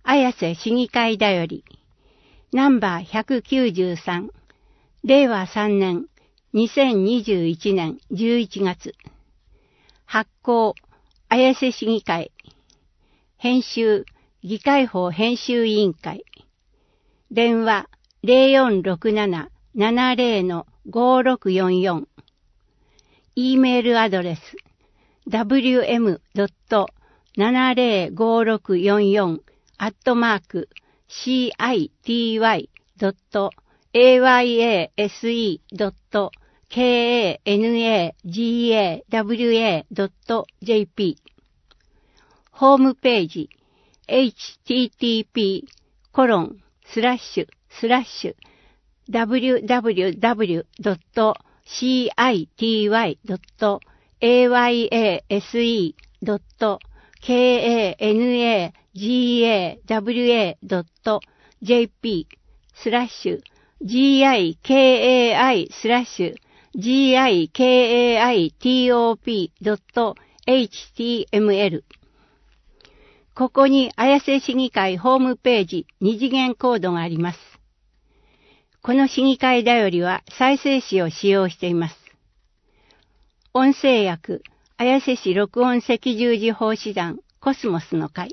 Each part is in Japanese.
綾瀬市議会だより、ナンバー193、令和3年、2021年11月。発行、綾瀬市議会。編集、議会法編集委員会。電話、0467-70-5644。E メールアドレス、www.city-city.ayase.kanaga.jp ホームページ http://www.citywi.gikaitop.html ここに綾瀬市議会ホームページ二次元コードがあります。この市議会だよりは再生紙を使用しています。音声訳、綾瀬市録音赤十字奉仕団コスモスの会。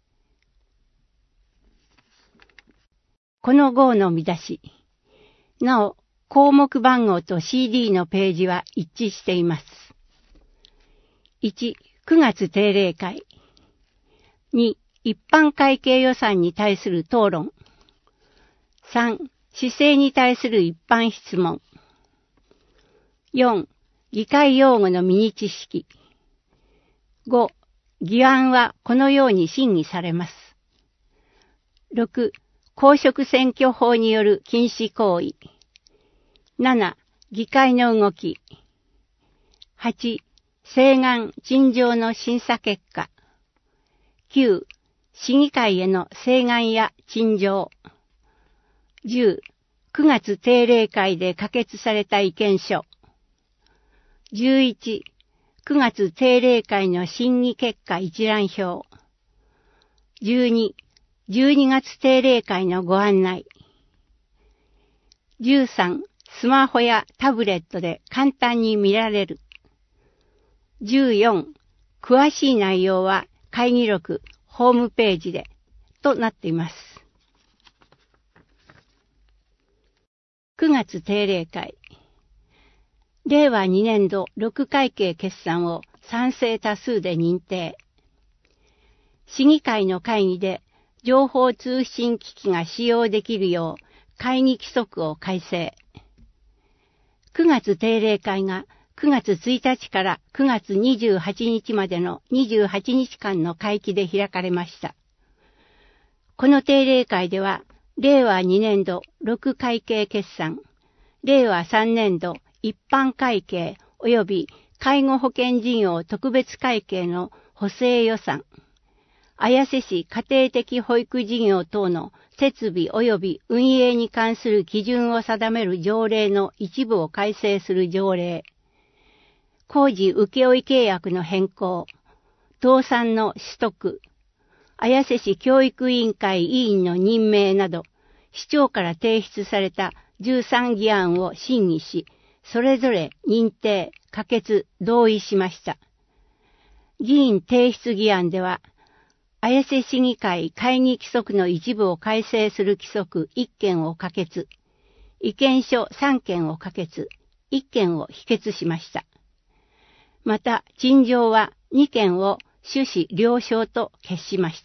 この号の見出し。なお、項目番号と CD のページは一致しています。1、9月定例会。2、一般会計予算に対する討論。3、市政に対する一般質問。4、議会用語のミニ知識。5、議案はこのように審議されます。6、公職選挙法による禁止行為。7、議会の動き。8、請願・陳情の審査結果。9、市議会への請願や陳情。10、9月定例会で可決された意見書。11、9月定例会の審議結果一覧表。12、12月定例会のご案内。13、スマホやタブレットで簡単に見られる。14、詳しい内容は会議録、ホームページで、となっています。9月定例会。令和2年度6会計決算を賛成多数で認定。市議会の会議で情報通信機器が使用できるよう会議規則を改正。9月定例会が9月1日から9月28日までの28日間の会期で開かれました。この定例会では、令和2年度6会計決算、令和3年度一般会計及び介護保険事業特別会計の補正予算、綾瀬市家庭的保育事業等の設備及び運営に関する基準を定める条例の一部を改正する条例、工事請負契約の変更、倒産の取得、綾瀬市教育委員会委員の任命など、市長から提出された13議案を審議し、それぞれ認定、可決、同意しました。議員提出議案では、綾瀬市議会会議規則の一部を改正する規則1件を可決、意見書3件を可決、1件を否決しました。また、陳情は2件を趣旨了承と決しました。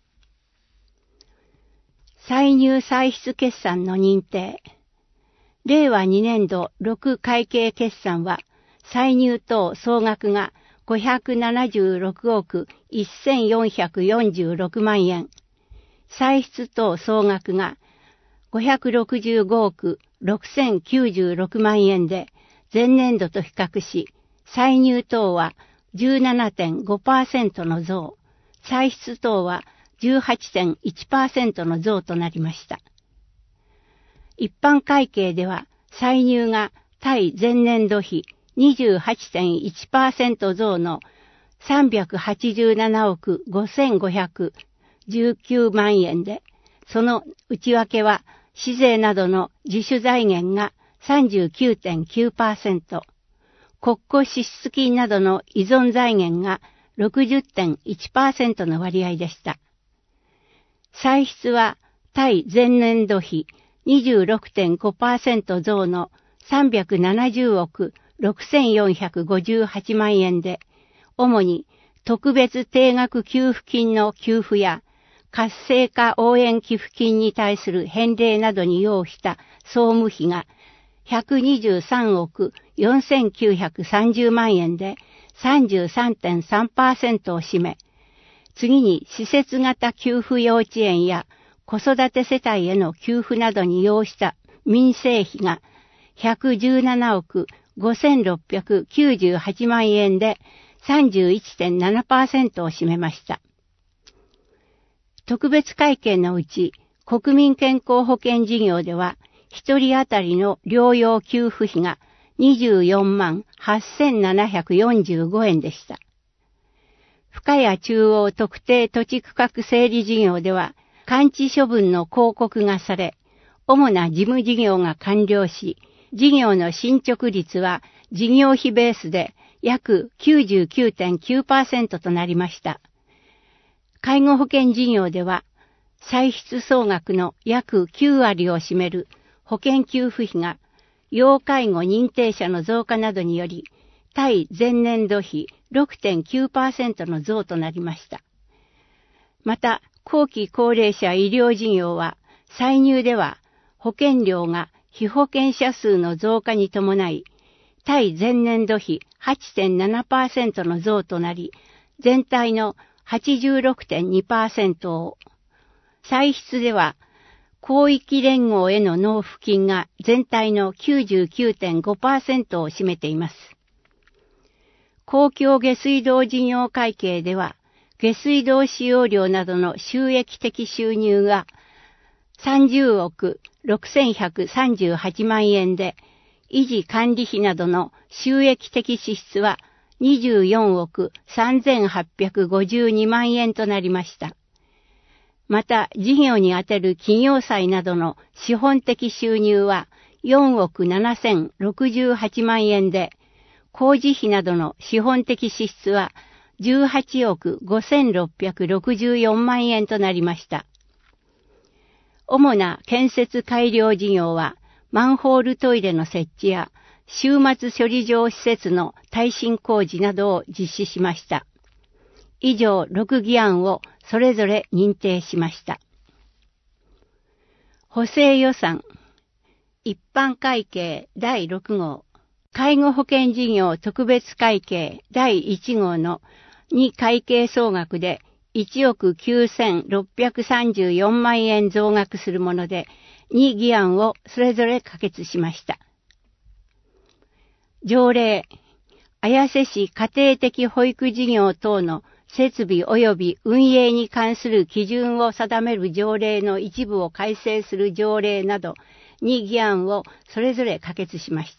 歳入歳出決算の認定。令和2年度6会計決算は、歳入等総額が576億1446万円、歳出等総額が565億6096万円で、前年度と比較し、歳入等は 17.5% の増、歳出等は 18.1% の増となりました。一般会計では、歳入が対前年度比 28.1% 増の387億5516 19万円で、その内訳は市税などの自主財源が 39.9%、国庫支出金などの依存財源が 60.1% の割合でした。歳出は対前年度比 26.5% 増の370億6458万円で、主に特別定額給付金の給付や活性化応援寄付金に対する返礼などに要した総務費が123億4930万円で 33.3% を占め、次に施設型給付幼稚園や子育て世帯への給付などに要した民生費が117億5698万円で 31.7% を占めました。特別会計のうち国民健康保険事業では一人当たりの療養給付費が24万8745円でした。深谷中央特定土地区画整理事業では完治処分の公告がされ、主な事務事業が完了し、事業の進捗率は事業費ベースで約 99.9% となりました。介護保険事業では、歳出総額の約9割を占める保険給付費が、要介護認定者の増加などにより、対前年度比 6.9% の増となりました。また、後期高齢者医療事業は、歳入では保険料が被保険者数の増加に伴い、対前年度比 8.7% の増となり、全体の 86.2% を、歳出では、広域連合への納付金が全体の 99.5% を占めています。公共下水道事業会計では、下水道使用料などの収益的収入が30億6138万円で、維持管理費などの収益的支出は24億3852万円となりました。また、事業に充てる企業債などの資本的収入は4億7068万円で、工事費などの資本的支出は18億5664万円となりました。主な建設改良事業は、マンホールトイレの設置や終末処理場施設の耐震工事などを実施しました。以上6議案をそれぞれ認定しました。補正予算一般会計第6号介護保険事業特別会計第1号の2会計総額で1億9634万円増額するもので2議案をそれぞれ可決しました。条例綾瀬市家庭的保育事業等の設備及び運営に関する基準を定める条例の一部を改正する条例など2議案をそれぞれ可決しました。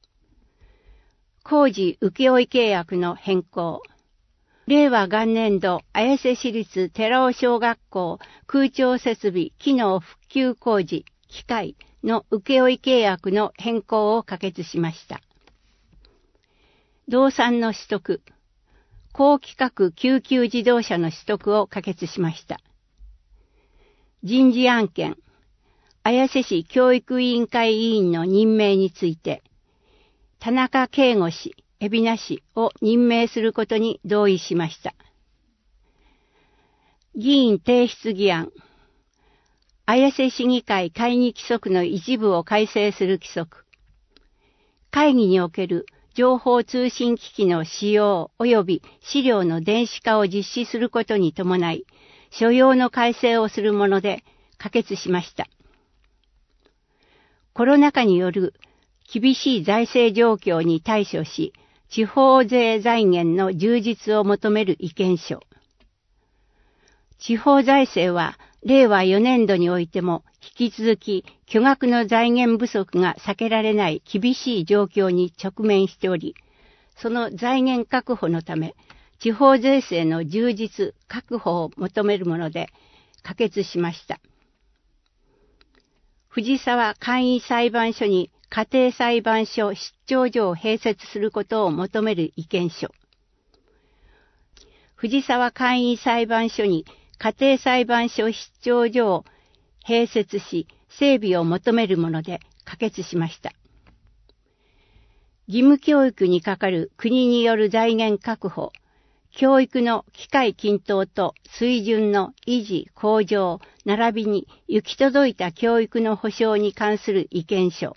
工事請負契約の変更。令和元年度綾瀬市立寺尾小学校空調設備機能復旧工事機械の請負契約の変更を可決しました。動産の取得。高規格救急自動車の取得を可決しました。人事案件、綾瀬市教育委員会委員の任命について、田中圭吾氏、海老名氏を任命することに同意しました。議員提出議案、綾瀬市議会会議規則の一部を改正する規則、会議における情報通信機器の使用及び資料の電子化を実施することに伴い、所要の改正をするもので可決しました。コロナ禍による厳しい財政状況に対処し、地方税財源の充実を求める意見書。地方財政は令和4年度においても引き続き巨額の財源不足が避けられない厳しい状況に直面しており、その財源確保のため、 地方税制の充実確保を求めるもので可決しました。藤沢簡易裁判所に家庭裁判所出張所を併設することを求める意見書。藤沢簡易裁判所に家庭裁判所出張所を併設し、整備を求めるもので可決しました。義務教育にかかる国による財源確保、教育の機会均等と水準の維持向上、並びに行き届いた教育の保障に関する意見書。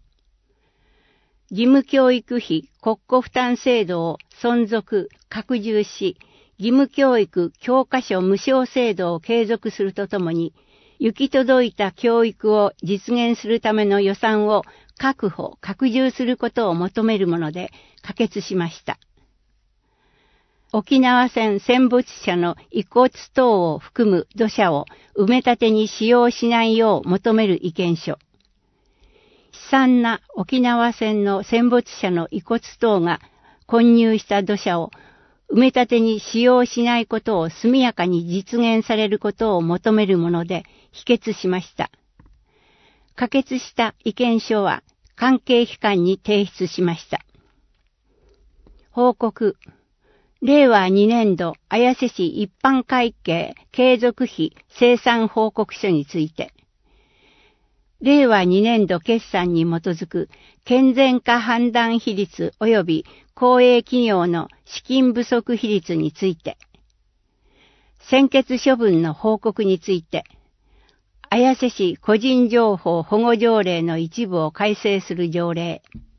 義務教育費国庫負担制度を存続、拡充し、義務教育教科書無償制度を継続するとともに、行き届いた教育を実現するための予算を確保、拡充することを求めるもので可決しました。沖縄戦戦没者の遺骨等を含む土砂を埋め立てに使用しないよう求める意見書。悲惨な沖縄戦の戦没者の遺骨等が混入した土砂を埋め立てに使用しないことを速やかに実現されることを求めるもので否決しました。可決した意見書は関係機関に提出しました。報告。令和2年度綾瀬市一般会計継続費精算報告書について、令和2年度決算に基づく健全化判断比率及び公営企業の資金不足比率について、専決処分の報告について、綾瀬市個人情報保護条例の一部を改正する条例、